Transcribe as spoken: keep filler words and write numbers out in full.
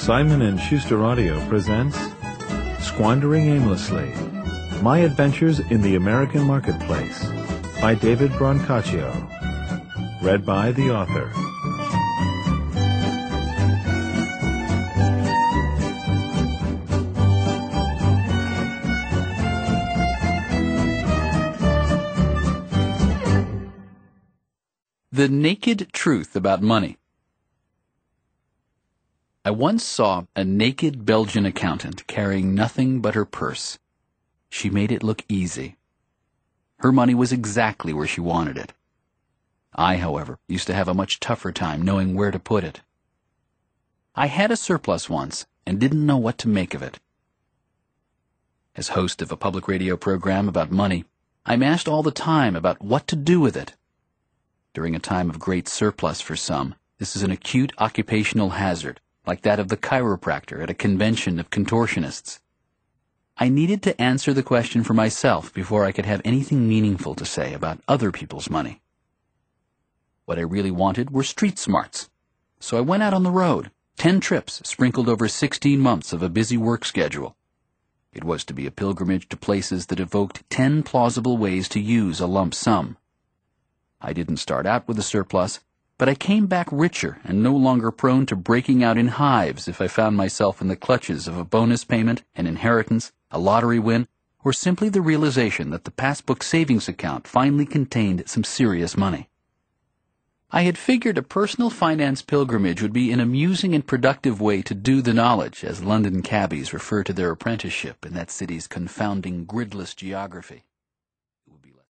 Simon and Schuster Audio presents Squandering Aimlessly, My Adventures in the American Marketplace by David Brancaccio. Read by the author. The Naked Truth About Money. I once saw a naked Belgian accountant carrying nothing but her purse. She made it look easy. Her money was exactly where she wanted it. I, however, used to have a much tougher time knowing where to put it. I had a surplus once and didn't know what to make of it. As host of a public radio program about money, I'm asked all the time about what to do with it. During a time of great surplus for some, this is an acute occupational hazard, like that of the chiropractor at a convention of contortionists. I needed to answer the question for myself before I could have anything meaningful to say about other people's money. What I really wanted were street smarts. So I went out on the road, ten trips sprinkled over sixteen months of a busy work schedule. It was to be a pilgrimage to places that evoked ten plausible ways to use a lump sum. I didn't start out with a surplus, but I came back richer and no longer prone to breaking out in hives if I found myself in the clutches of a bonus payment, an inheritance, a lottery win, or simply the realization that the passbook savings account finally contained some serious money. I had figured a personal finance pilgrimage would be an amusing and productive way to do the knowledge, as London cabbies refer to their apprenticeship in that city's confounding gridless geography.